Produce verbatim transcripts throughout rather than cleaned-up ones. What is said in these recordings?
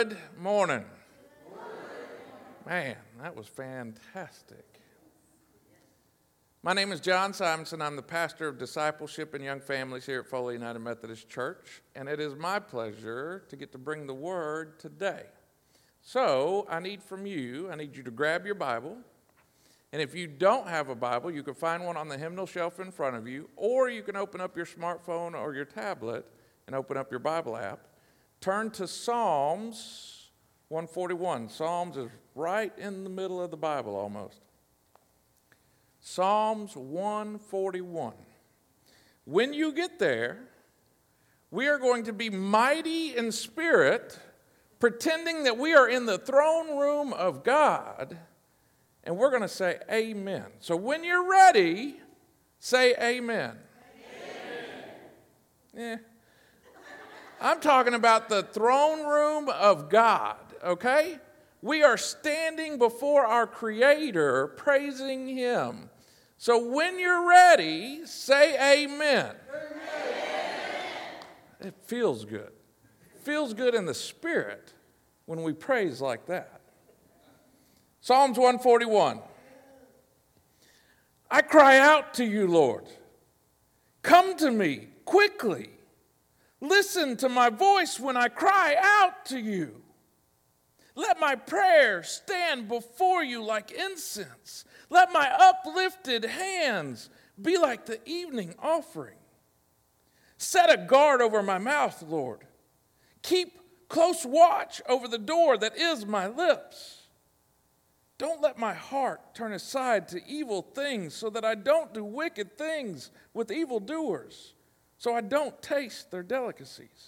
Good morning. Man, that was fantastic. My name is John Simonson. I'm the pastor of discipleship and young families here at Foley United Methodist Church, and it is my pleasure to get to bring the word today. So I need from you, I need you to grab your Bible, and if you don't have a Bible, you can find one on the hymnal shelf in front of you, or you can open up your smartphone or your tablet and open up your Bible app. Turn to Psalms one forty-one. Psalms is right in the middle of the Bible almost. Psalms one forty-one. When you get there, we are going to be mighty in spirit, pretending that we are in the throne room of God, and we're going to say amen. So when you're ready, say amen. Amen. Yeah. I'm talking about the throne room of God, okay? We are standing before our Creator, praising Him. So when you're ready, say amen. Amen. It feels good. It feels good in the spirit when we praise like that. Psalms one forty-one. I cry out to you, Lord. Come to me quickly. Listen to my voice when I cry out to you. Let my prayer stand before you like incense. Let my uplifted hands be like the evening offering. Set a guard over my mouth, Lord. Keep close watch over the door that is my lips. Don't let my heart turn aside to evil things so that I don't do wicked things with evildoers, so I don't taste their delicacies.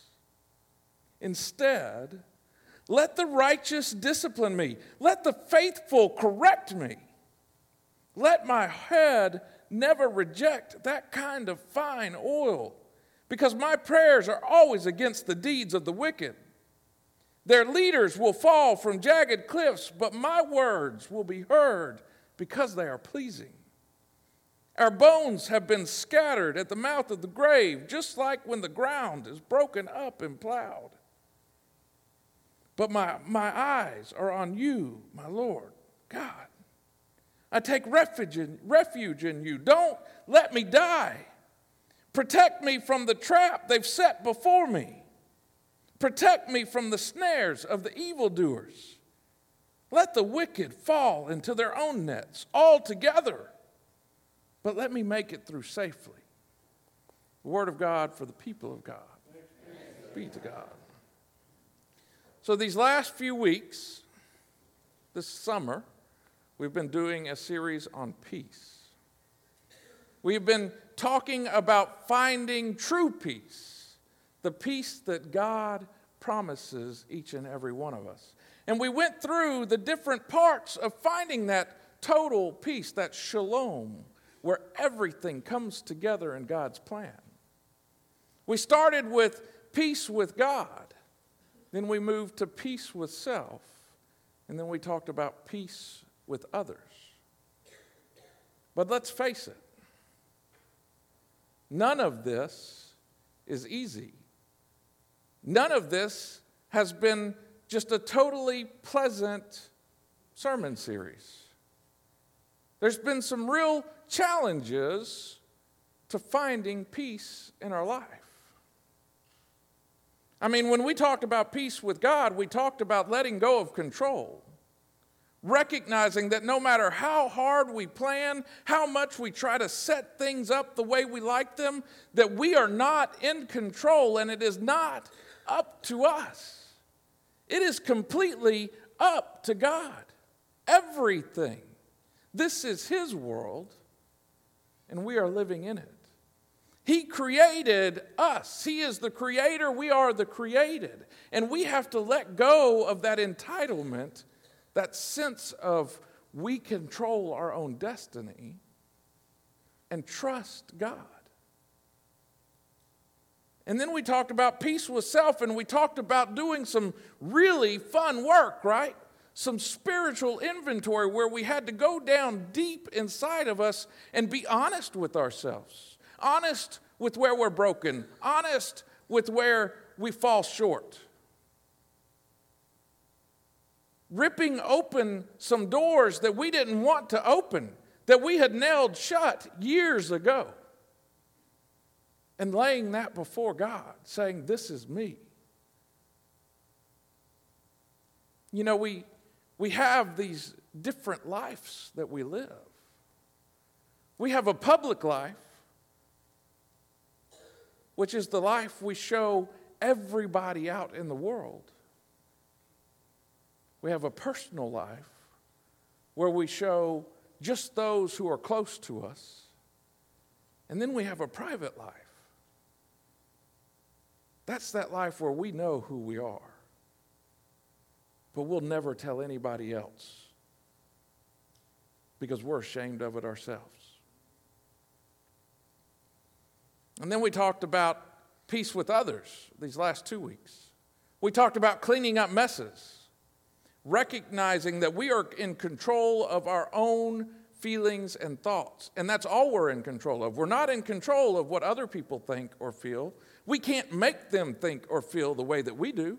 Instead, let the righteous discipline me. Let the faithful correct me. Let my head never reject that kind of fine oil, because my prayers are always against the deeds of the wicked. Their leaders will fall from jagged cliffs, but my words will be heard because they are pleasing. Our bones have been scattered at the mouth of the grave, just like when the ground is broken up and plowed. But my, my eyes are on you, my Lord, God. I take refuge in, refuge in you. Don't let me die. Protect me from the trap they've set before me. Protect me from the snares of the evildoers. Let the wicked fall into their own nets altogether, but let me make it through safely. The word of God for the people of God. Be to God. So these last few weeks, this summer, we've been doing a series on peace. We've been talking about finding true peace, the peace that God promises each and every one of us. And we went through the different parts of finding that total peace, that shalom, where everything comes together in God's plan. We started with peace with God. Then we moved to peace with self. And then we talked about peace with others. But let's face it, none of this is easy. None of this has been just a totally pleasant sermon series. There's been some real challenges to finding peace in our life. I mean, when we talked about peace with God, we talked about letting go of control, recognizing that no matter how hard we plan, how much we try to set things up the way we like them, that we are not in control, and it is not up to us. It is completely up to God. Everything. This is His world, and we are living in it. He created us. He is the creator. We are the created. And we have to let go of that entitlement, that sense of we control our own destiny, and trust God. And then we talked about peace with self, and we talked about doing some really fun work, right? Some spiritual inventory where we had to go down deep inside of us and be honest with ourselves, honest with where we're broken, honest with where we fall short. ripping open some doors that we didn't want to open, that we had nailed shut years ago, and laying that before God, saying, this is me. You know, we, we have these different lives that we live. We have a public life, which is the life we show everybody out in the world. We have a personal life where we show just those who are close to us. And then we have a private life. That's that life where we know who we are, but we'll never tell anybody else because we're ashamed of it ourselves. And then we talked about peace with others these last two weeks. We talked about cleaning up messes, recognizing that we are in control of our own feelings and thoughts. And that's all we're in control of. We're not in control of what other people think or feel. We can't make them think or feel the way that we do.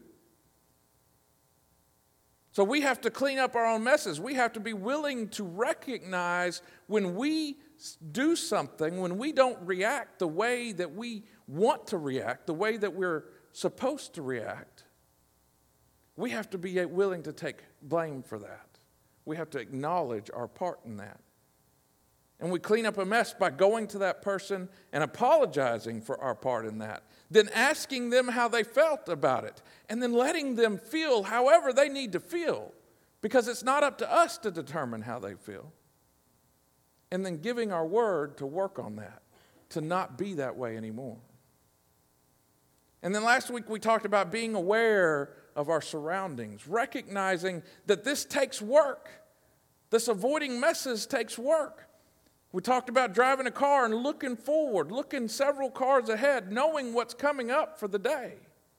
So we have to clean up our own messes. We have to be willing to recognize when we do something, when we don't react the way that we want to react, the way that we're supposed to react, we have to be willing to take blame for that. We have to acknowledge our part in that. And we clean up a mess by going to that person and apologizing for our part in that. Then asking them how they felt about it. And then letting them feel however they need to feel. Because it's not up to us to determine how they feel. And then giving our word to work on that. To not be that way anymore. And then last week we talked about being aware of our surroundings. Recognizing that this takes work. This avoiding messes takes work. We talked about driving a car and looking forward, looking several cars ahead, knowing what's coming up for the day.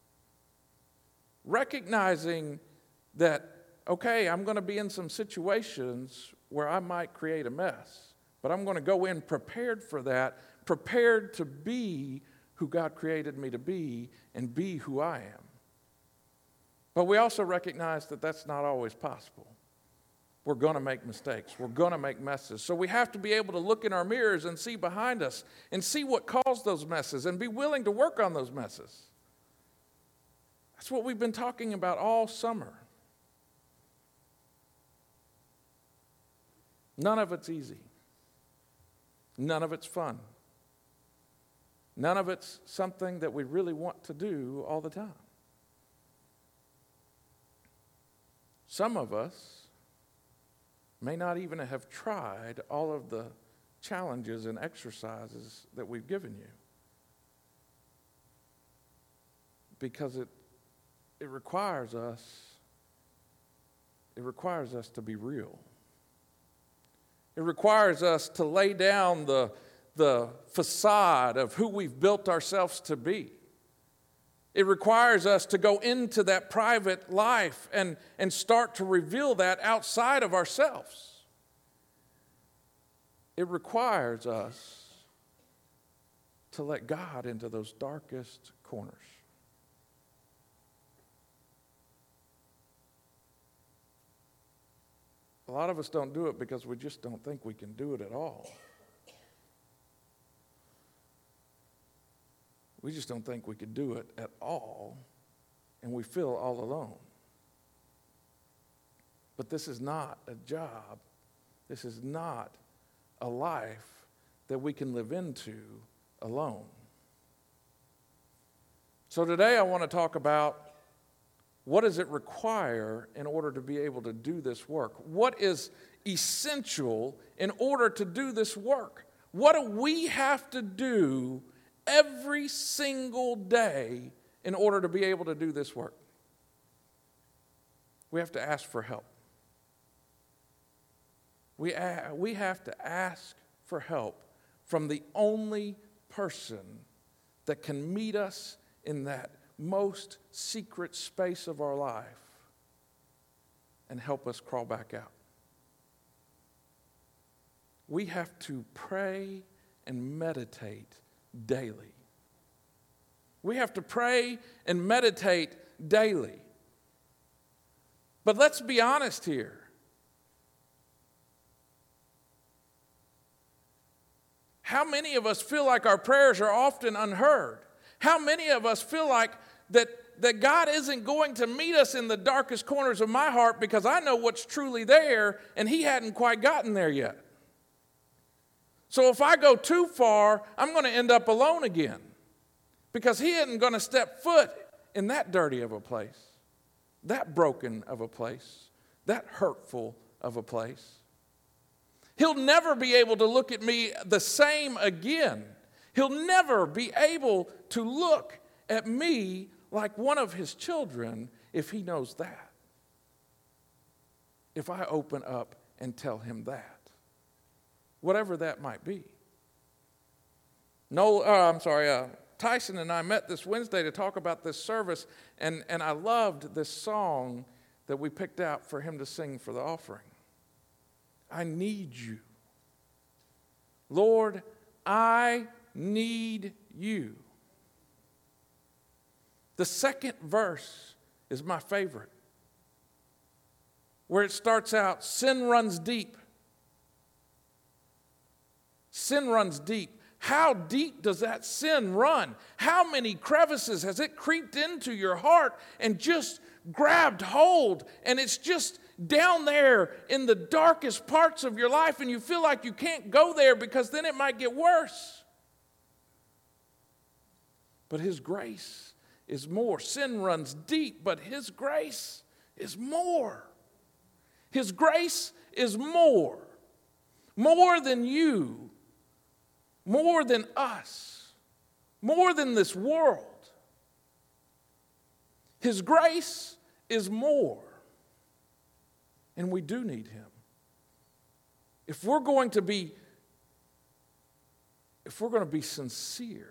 Recognizing that, okay, I'm going to be in some situations where I might create a mess, but I'm going to go in prepared for that, prepared to be who God created me to be and be who I am. But we also recognize that that's not always possible. We're going to make mistakes. We're going to make messes. So we have to be able to look in our mirrors and see behind us and see what caused those messes and be willing to work on those messes. That's what we've been talking about all summer. None of it's easy. None of it's fun. None of it's something that we really want to do all the time. Some of us may not even have tried all of the challenges and exercises that we've given you. Because it it requires us, it requires us to be real. It requires us to lay down the, the facade of who we've built ourselves to be. It requires us to go into that private life and, and start to reveal that outside of ourselves. It requires us to let God into those darkest corners. A lot of us don't do it because we just don't think we can do it at all. We just don't think we could do it at all, and we feel all alone. But this is not a job. This is not a life that we can live into alone. So today I want to talk about what does it require in order to be able to do this work? What is essential in order to do this work? What do we have to do every single day in order to be able to do this work? We have to ask for help. We, a- we have to ask for help from the only person that can meet us in that most secret space of our life and help us crawl back out. We have to pray and meditate daily. We have to pray and meditate daily. But let's be honest here. How many of us feel like our prayers are often unheard? How many of us feel like that, that God isn't going to meet us in the darkest corners of my heart because I know what's truly there and He hadn't quite gotten there yet? So if I go too far, I'm going to end up alone again because He isn't going to step foot in that dirty of a place, that broken of a place, that hurtful of a place. He'll never be able to look at me the same again. He'll never be able to look at me like one of His children if He knows that. If I open up and tell Him that, whatever that might be. No, uh, I'm sorry, uh, Tyson and I met this Wednesday to talk about this service, and, and I loved this song that we picked out for him to sing for the offering. I need you. Lord, I need you. The second verse is my favorite, where it starts out, sin runs deep. Sin runs deep. How deep does that sin run? How many crevices has it creeped into your heart and just grabbed hold, and it's just down there in the darkest parts of your life, and you feel like you can't go there because then it might get worse. But His grace is more. Sin runs deep, but His grace is more. His grace is more. More than you. More than us. More than this world. His grace is more. And we do need Him. If we're going to be, if we're going to be sincere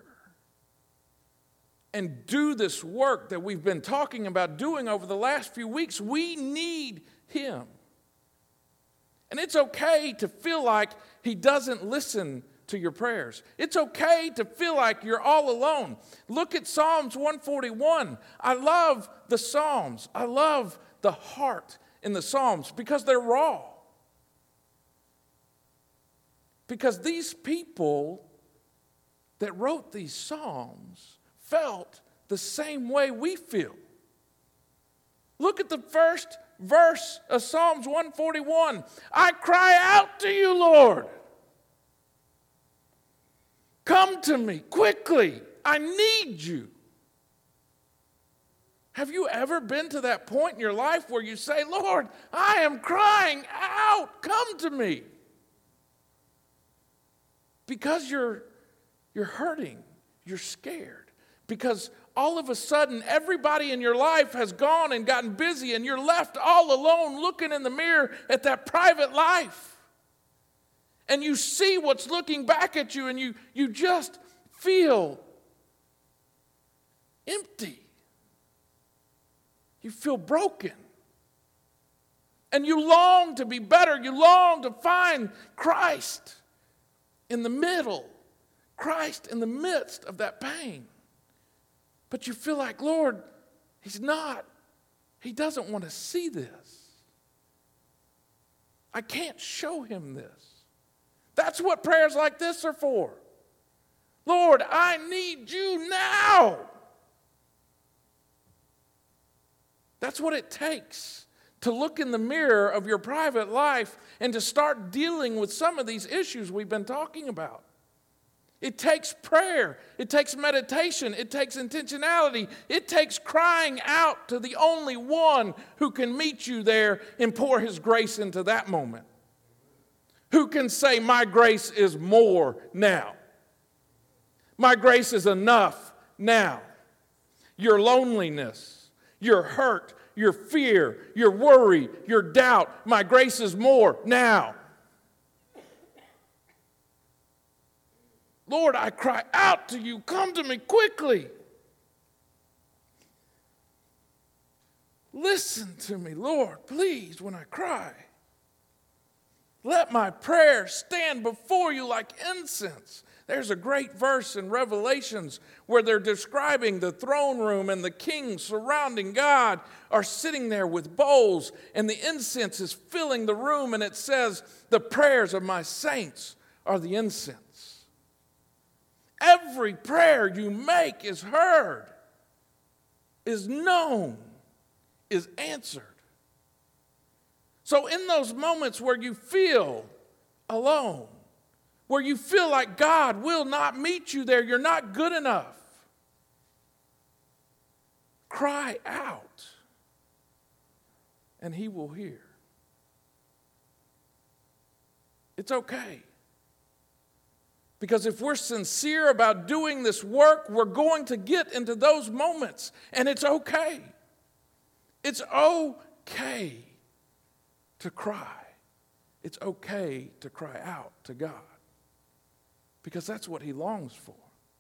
and do this work that we've been talking about doing over the last few weeks, we need Him. And it's okay to feel like He doesn't listen to your prayers. It's okay to feel like you're all alone. Look at Psalms one forty-one. I love the Psalms. I love the heart in the Psalms because they're raw. Because these people that wrote these Psalms felt the same way we feel. Look at the first verse of Psalms one forty-one. I cry out to you, Lord. Come to me quickly. I need you. Have you ever been to that point in your life where you say, Lord, I am crying out. Come to me. Because you're, you're hurting. You're scared. Because all of a sudden, everybody in your life has gone and gotten busy, and you're left all alone looking in the mirror at that private life. And you see what's looking back at you, and you, you just feel empty. You feel broken. And you long to be better. You long to find Christ in the middle, Christ in the midst of that pain. But you feel like, Lord, He's not. He doesn't want to see this. I can't show Him this. That's what prayers like this are for. Lord, I need you now. That's what it takes to look in the mirror of your private life and to start dealing with some of these issues we've been talking about. It takes prayer. It takes meditation. It takes intentionality. It takes crying out to the only one who can meet you there and pour His grace into that moment. Who can say, my grace is more now. My grace is enough now. Your loneliness, your hurt, your fear, your worry, your doubt, my grace is more now. Lord, I cry out to you. Come to me quickly. Listen to me, Lord, please, when I cry. Let my prayer stand before you like incense, There's a great verse in Revelations where they're describing the throne room, and the kings surrounding God are sitting there with bowls, and the incense is filling the room, and it says, the prayers of my saints are the incense. Every prayer you make is heard, is known, is answered. So in those moments where you feel alone, where you feel like God will not meet you there, you're not good enough, cry out, and he will hear. It's okay. Because if we're sincere about doing this work, we're going to get into those moments, and it's okay. It's okay to cry. It's okay to cry out to God, because that's what he longs for.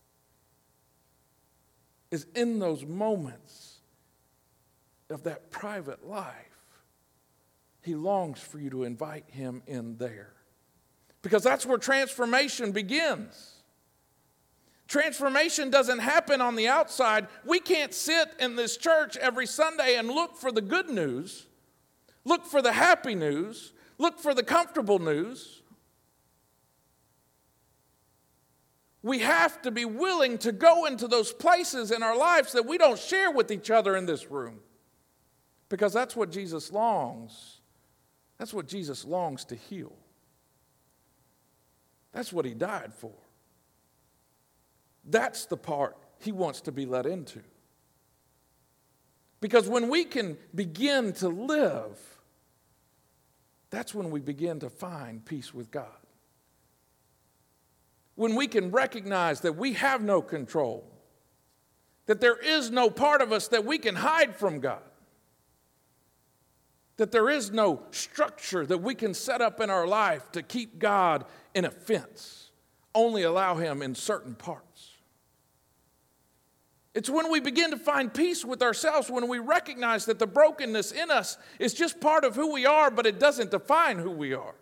Is in those moments of that private life, he longs for you to invite him in there. Because that's where transformation begins. Transformation doesn't happen on the outside. We can't sit in this church every Sunday and look for the good news, look for the happy news, look for the comfortable news. We have to be willing to go into those places in our lives that we don't share with each other in this room. Because that's what Jesus longs. That's what Jesus longs to heal. That's what he died for. That's the part he wants to be let into. Because when we can begin to live, that's when we begin to find peace with God. When we can recognize that we have no control, that there is no part of us that we can hide from God, that there is no structure that we can set up in our life to keep God in a fence, only allow him in certain parts. It's when we begin to find peace with ourselves, when we recognize that the brokenness in us is just part of who we are, but it doesn't define who we are.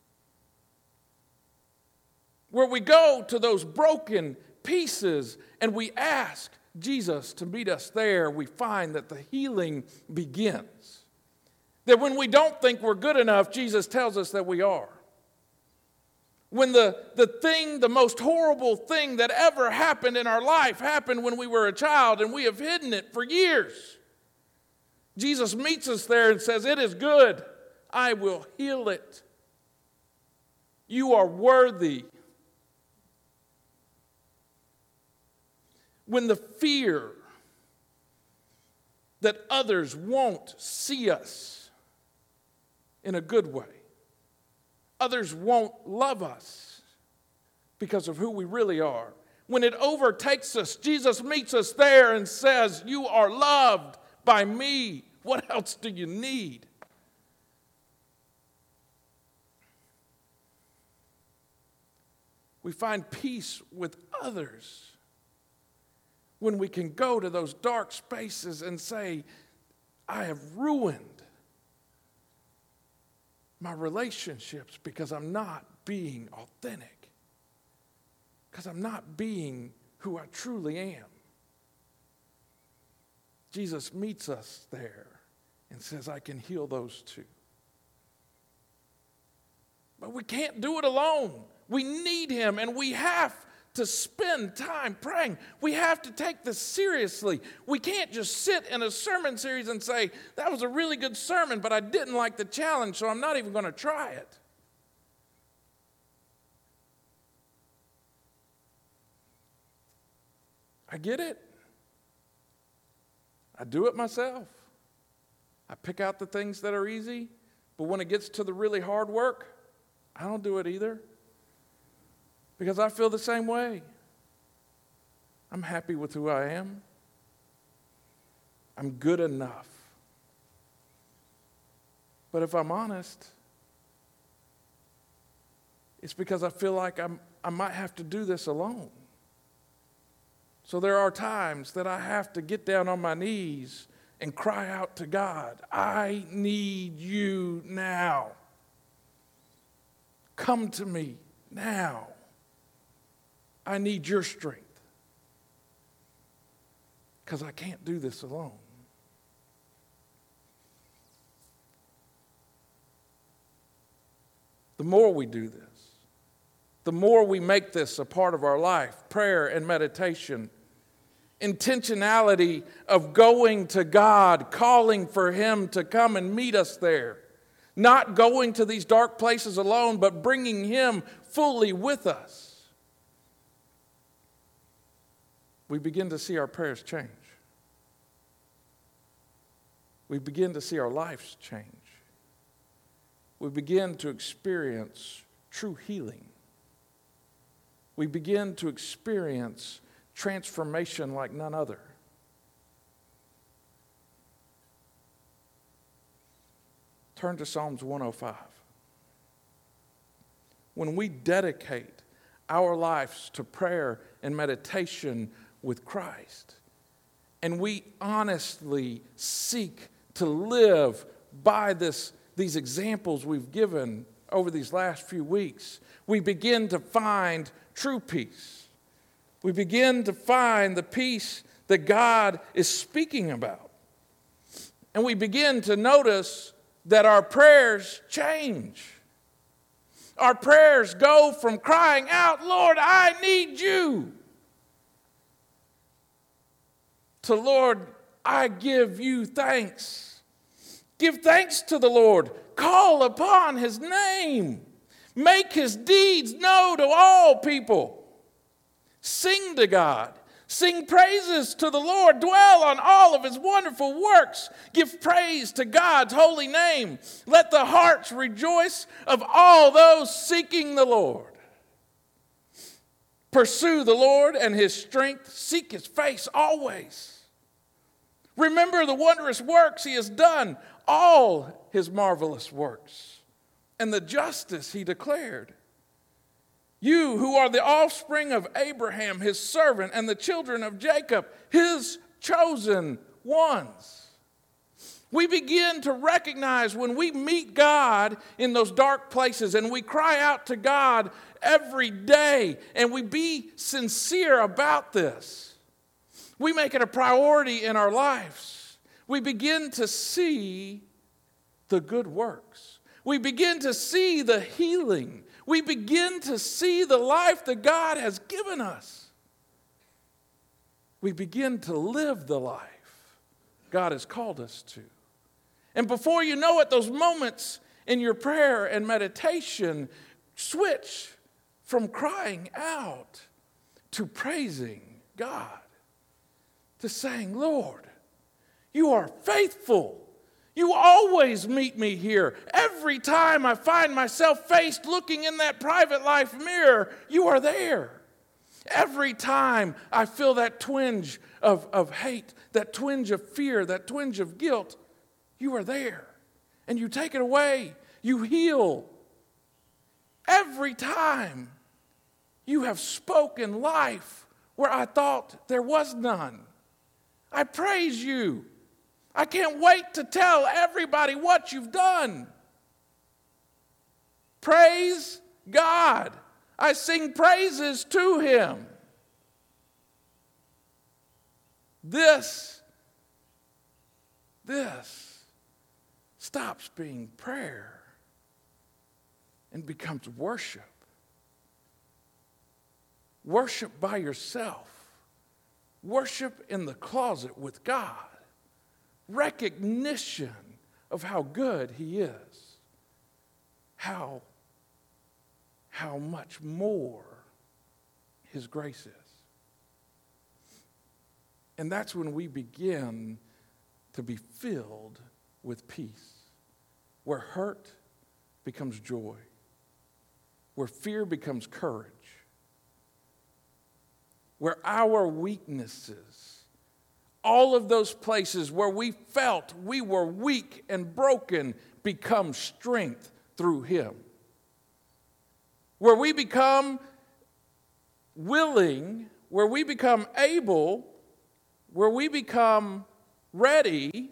Where we go to those broken pieces and we ask Jesus to meet us there, we find that the healing begins. That when we don't think we're good enough, Jesus tells us that we are. When the, the thing, the most horrible thing that ever happened in our life happened when we were a child and we have hidden it for years, Jesus meets us there and says, "It is good. I will heal it. You are worthy." When the fear that others won't see us in a good way, others won't love us because of who we really are, when it overtakes us, Jesus meets us there and says, "You are loved by me. What else do you need?" We find peace with others when we can go to those dark spaces and say, "I have ruined my relationships because I'm not being authentic, because I'm not being who I truly am." Jesus meets us there and says, "I can heal those too." But we can't do it alone. We need him, and we have to spend time praying. We have to take this seriously. We can't just sit in a sermon series and say, "That was a really good sermon, but I didn't like the challenge, so I'm not even going to try it." I get it. I do it myself. I pick out the things that are easy, but when it gets to the really hard work, I don't do it either. Because I feel the same way. I'm happy with who I am. I'm good enough. But if I'm honest, it's because I feel like I'm, I might have to do this alone. So there are times that I have to get down on my knees and cry out to God, "I need you now. Come to me now." I need your strength. Because I can't do this alone. The more we do this, the more we make this a part of our life, prayer and meditation, intentionality of going to God, calling for Him to come and meet us there, not going to these dark places alone, but bringing Him fully with us. We begin to see our prayers change. We begin to see our lives change. We begin to experience true healing. We begin to experience transformation like none other. Turn to Psalms one oh five. When we dedicate our lives to prayer and meditation with Christ, and we honestly seek to live by this, these examples we've given over these last few weeks, we begin to find true peace. We begin to find the peace that God is speaking about. And we begin to notice that our prayers change. Our prayers go from crying out, Lord, I need you, to Lord, I give you thanks. Give thanks to the Lord. Call upon His name. Make His deeds known to all people. Sing to God. Sing praises to the Lord. Dwell on all of His wonderful works. Give praise to God's holy name. Let the hearts rejoice of all those seeking the Lord. Pursue the Lord and His strength. Seek His face always. Remember the wondrous works He has done, all His marvelous works, and the justice He declared. You who are the offspring of Abraham, His servant, and the children of Jacob, His chosen ones. We begin to recognize when we meet God in those dark places and we cry out to God every day and we be sincere about this. We make it a priority in our lives. We begin to see the good works. We begin to see the healing. We begin to see the life that God has given us. We begin to live the life God has called us to. And before you know it, those moments in your prayer and meditation switch from crying out to praising God, to saying, Lord, you are faithful. You always meet me here. Every time I find myself faced looking in that private life mirror, you are there. Every time I feel that twinge of, of hate, that twinge of fear, that twinge of guilt, you are there. And you take it away. You heal. Every time you have spoken life where I thought there was none. I praise you. I can't wait to tell everybody what you've done. Praise God. I sing praises to Him. This, this stops being prayer and becomes worship. Worship by yourself. Worship in the closet with God. Recognition of how good He is. How, how much more His grace is. And that's when we begin to be filled with peace. Where hurt becomes joy. Where fear becomes courage. Where our weaknesses, all of those places where we felt we were weak and broken, become strength through Him. Where we become willing, where we become able, where we become ready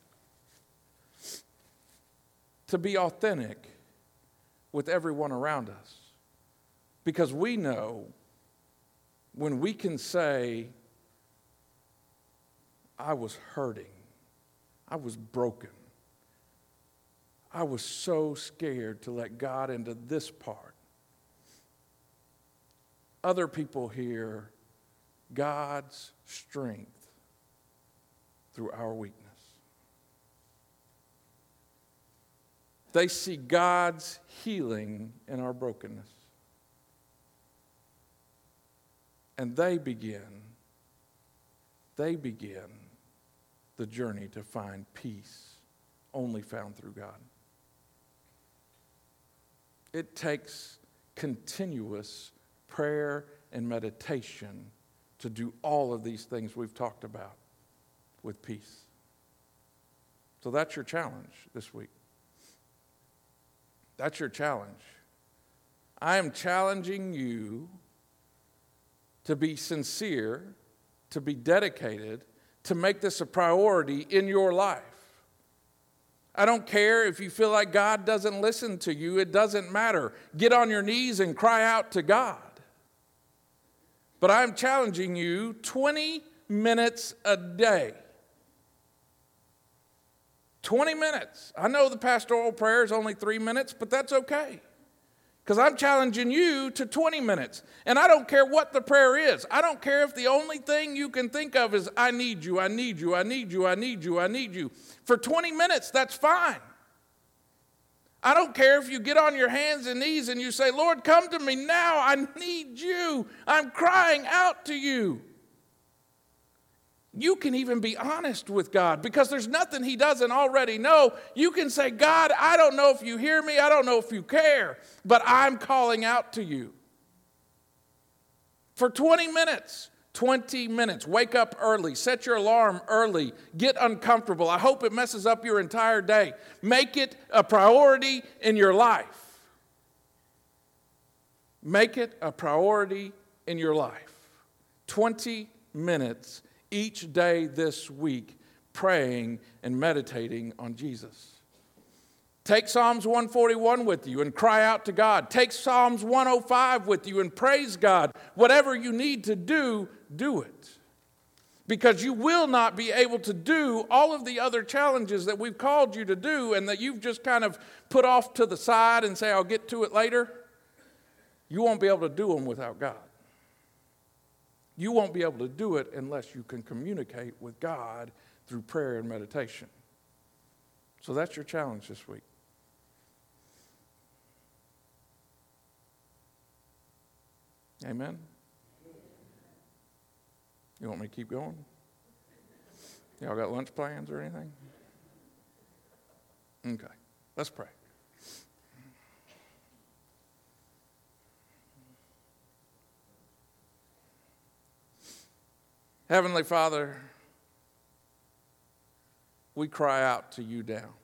to be authentic with everyone around us. Because we know when we can say, I was hurting, I was broken, I was so scared to let God into this part. Other people hear God's strength through our weakness. They see God's healing in our brokenness. And they begin, they begin the journey to find peace only found through God. It takes continuous prayer and meditation to do all of these things we've talked about with peace. So that's your challenge this week. That's your challenge. I am challenging you to be sincere, to be dedicated, to make this a priority in your life. I don't care if you feel like God doesn't listen to you. It doesn't matter. Get on your knees and cry out to God. But I'm challenging you twenty minutes a day. twenty minutes. I know the pastoral prayer is only three minutes, but that's okay. Because I'm challenging you to twenty minutes. And I don't care what the prayer is. I don't care if the only thing you can think of is, I need you, I need you, I need you, I need you, I need you. For twenty minutes, that's fine. I don't care if you get on your hands and knees and you say, Lord, come to me now. I need you. I'm crying out to you. You can even be honest with God because there's nothing he doesn't already know. You can say, God, I don't know if you hear me. I don't know if you care, but I'm calling out to you. For twenty minutes, twenty minutes. Wake up early. Set your alarm early. Get uncomfortable. I hope it messes up your entire day. Make it a priority in your life. Make it a priority in your life. twenty minutes each day this week, praying and meditating on Jesus. Take Psalms one forty-one with you and cry out to God. Take Psalms one oh five with you and praise God. Whatever you need to do, do it. Because you will not be able to do all of the other challenges that we've called you to do and that you've just kind of put off to the side and say, I'll get to it later. You won't be able to do them without God. You won't be able to do it unless you can communicate with God through prayer and meditation. So that's your challenge this week. Amen? You want me to keep going? Y'all got lunch plans or anything? Okay, let's pray. Heavenly Father, we cry out to you now.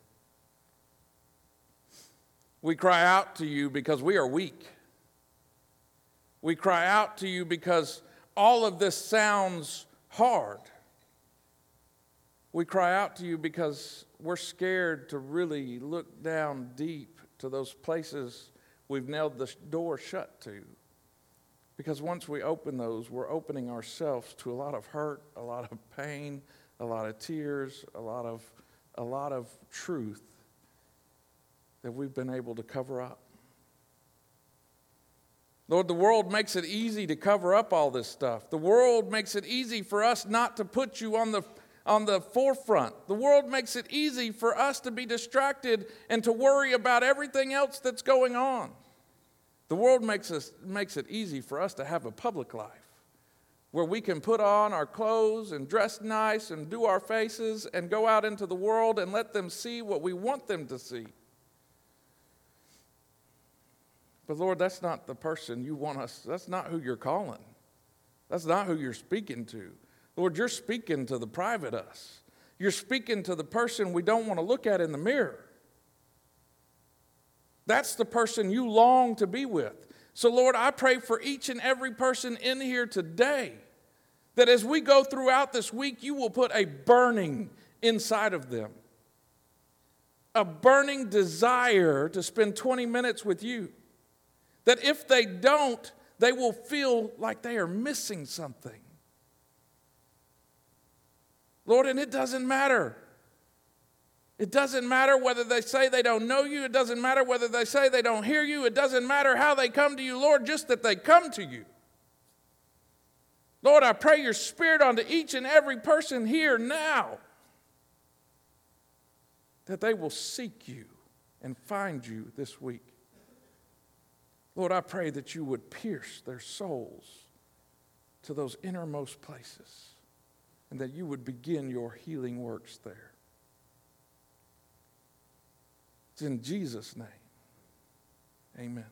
We cry out to you because we are weak. We cry out to you because all of this sounds hard. We cry out to you because we're scared to really look down deep to those places we've nailed the door shut to. Because once we open those, we're opening ourselves to a lot of hurt, a lot of pain, a lot of tears, a lot of, a lot of truth that we've been able to cover up. Lord, the world makes it easy to cover up all this stuff. The world makes it easy for us not to put you on the, on the forefront. The world makes it easy for us to be distracted and to worry about everything else that's going on. The world makes us makes it easy for us to have a public life where we can put on our clothes and dress nice and do our faces and go out into the world and let them see what we want them to see. But Lord, that's not the person you want us, that's not who you're calling. That's not who you're speaking to. Lord, you're speaking to the private us. You're speaking to the person we don't want to look at in the mirror. That's the person you long to be with. So, Lord, I pray for each and every person in here today that as we go throughout this week, you will put a burning inside of them, a burning desire to spend twenty minutes with you. That if they don't, they will feel like they are missing something. Lord, and it doesn't matter. It doesn't matter whether they say they don't know you. It doesn't matter whether they say they don't hear you. It doesn't matter how they come to you, Lord, just that they come to you. Lord, I pray your Spirit onto each and every person here now, that they will seek you and find you this week. Lord, I pray that you would pierce their souls to those innermost places, and that you would begin your healing works there. It's in Jesus' name. Amen.